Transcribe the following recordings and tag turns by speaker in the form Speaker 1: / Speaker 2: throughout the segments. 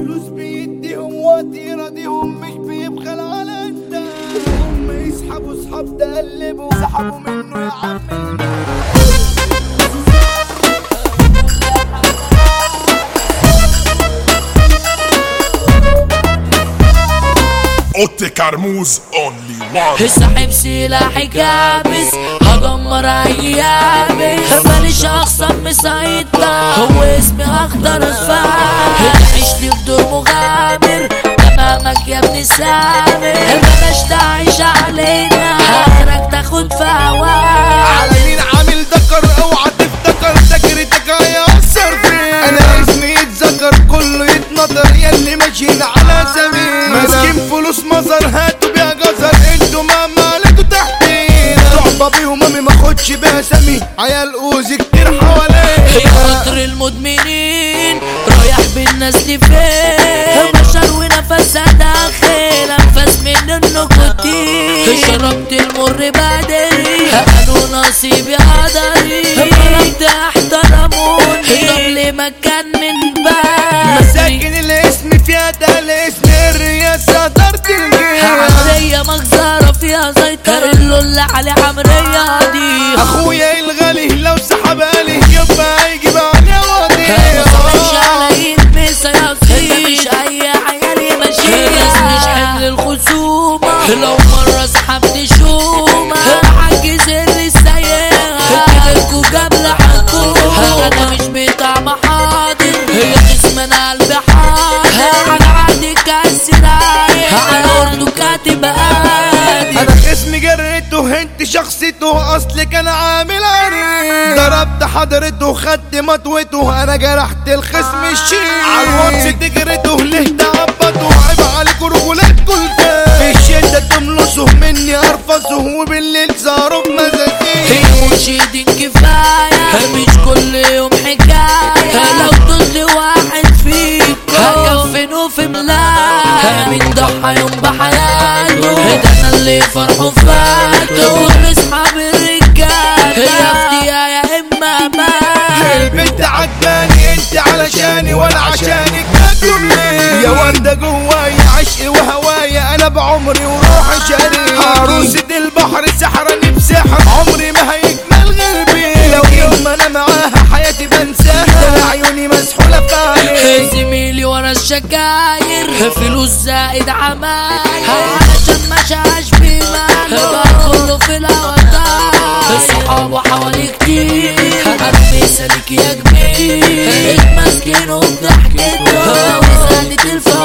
Speaker 1: فلوس بيديهم وقت يراضيهم مش بيبخل على انت. هم يسحبوا صحاب تقلبوا سحبوا منه يا عم.
Speaker 2: اوتي كرموز اونلي وان.
Speaker 3: ساحب سلاحي كابس هدمر ايامي ماليش اخصم مسيطر هو اسمي اخضر اصفار تعيش لي في دور مغامر تمامك يا ابن سامر بلاش تعيش علينا اخرك تاخد في هواك.
Speaker 1: على مين عامل ذكر اوعى تفتكر ذاكرتك هيأثر فيك. انا اسمي يتذكر كله يتنطر ياللي ماشيين على سبيل ماسكين فلوس مصر هاتوا بيها جزر انتوا مهما عليكوا تحتين صعبة بيهم امي ماخدش بيها سمي عيال اوزي كتير حواليا.
Speaker 3: يا قطر المدمنين رايح بالناس لفين بشر ونفسها داخل انفاس من النكوتين شربت المر بدري قالوا نصيبي قدري طلبت احترموني طب ليه مكان من بدري
Speaker 1: مساكن الاسم فيها ده الاسم الرياسة دارت الجيش
Speaker 3: عمرية مجزرة فيها زيطر اللي علي عمرية دي
Speaker 1: اخويا الغالي لو سحب عليه يبقى هيجيب عليه وادي
Speaker 3: مش على يلبسها يا سيدي مش اي عيالي ماشية مش حمل الخصومة لو مرة سحبت شومة عجز اللي سايقها كبركوا قبل حكومة انا مش بتاع محاضر هي قسم انا قلبي حاضر على عادي كالسراير على ارضه كاتب قادر.
Speaker 1: انا خصمي جريته انت شخصيته اصلي كان عامل عريض ضربت حضرته خدت مطوته انا جرحت الخصم الشيء على الواتس تجرته ليه تعبطه عيب عليكوا رجولاتكوا في الشدة تملصه مني ارفصه وبالليل صاروا بمزاجين
Speaker 3: مرشدين كفاية مش كل يوم حكاية لو ضل واحد فيك هكفنه في ملاية من ضحى يوم بحياته ده انا اللي فرحه فاته كل اصحاب الرجال يا افتيا يا اما مات.
Speaker 1: البنت عجباني انت علشاني ولا عشانك تاكلوا ليه يا وردة جوايا عشقي وهوايا انا بعمري وروحي شريك عروسة البحر سحراني بسحر عمري ما هيكمل غير لو يوم انا معاها حياتي بنساها ده عيوني مسحولة في عيني
Speaker 3: زميلي ورا الشكاير فلوس زائد عماير علشان ما شاش بماله بقى كله في الاوتار صحابه حوالي كتير مثالك يا كبير مسكين وبضحكته وزادت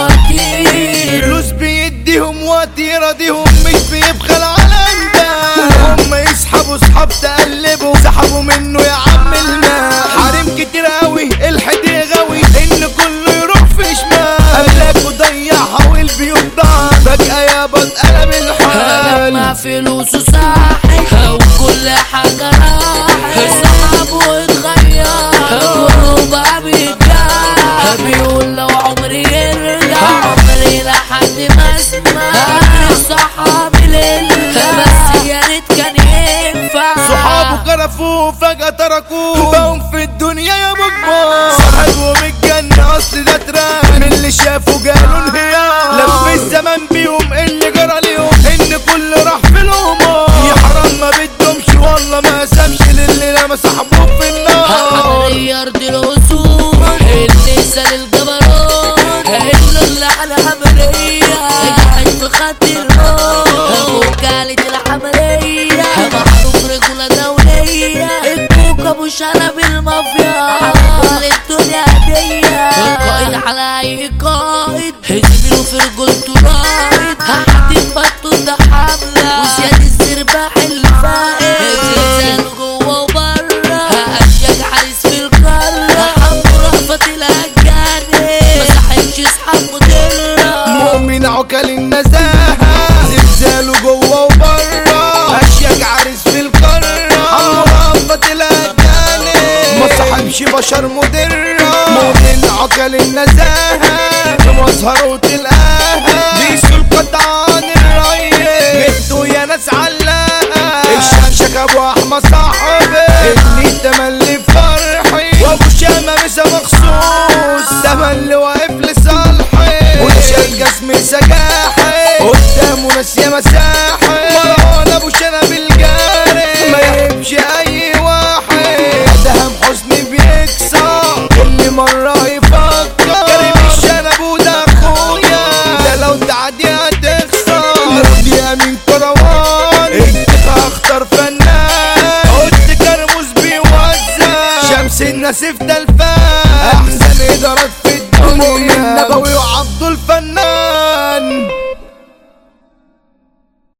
Speaker 3: الفواتير
Speaker 1: فلوس بيديهم وقت يراضيهم مش بيبخل على انت هم يسحبوا صحاب تقلبوا سحبوا منه يا عم المال حريم كتير قوي الحدي غاوي ان كله يروح في شمال قبلك وضيعها والبيوت ضاعت فجأة يابا اتقلب الحال
Speaker 3: لما فلوسه ساحت وكل حاجة راحت صحابه اتغير كله بقى بيتجاه بيقول لو عمري يرجع عمري لحد ما اسمع صحابي لله بس يا ريت كان ينفع
Speaker 1: صحابه كرفوه فجأة تركوه بقوا في الدنيا يا بكبار صاحبهم الجنة اصل ده تران من اللي شافوا جالوا انهيار لف الزمن بيهم اللي جرى ليهم ان كل راح في القمار يا حرام ما بدهمش والله ما سامش للي لما صاحبهم في النار
Speaker 3: غير دي الأصول اللي سال الجبروت اللي على عمرية قاعد في خط الموت وكالة العملية معروف رجولة دولية الكوكب ابو شرب المافيا كل الدنيا هدية القائد على اي قائد زميله في رجولته رايد هحدد بطه ده حملة وزياد السرباح الفائد زلزال جوه وبره اشياك حارس في القارة حمو رأفت الهجاني مسحبش اصحاب مدرة
Speaker 1: مؤمن عكل النزاهة زلزاله جوه وبره اشياك عريس في القارة حمو رأفت الهجاني ما صاحبش بشر مدرة مؤمن عكل النزاهة في مظهره تلقاها بيسوا القطعان الريس جبتوا يا ناس علاقة الشمشك ابو احمد صاحبي ابني تملي فرحي وابو شامة مسا مخصوص تملي واقف لصالحي لسه جاحد قدامه ناس يا مساحد مروان ابو شنب الجاري ما يهبش اي واحد ادهم حسني بيكسر كل مرة يفكر كريم الشنب وده اخويا ده لو تعدي هتخسر دي امين كروان انت اختار فنان قلت كرموز بيوزع شمس الناس في تلفان احسن ادارات في الدنيا مؤمن نبوي وعبد الفنان.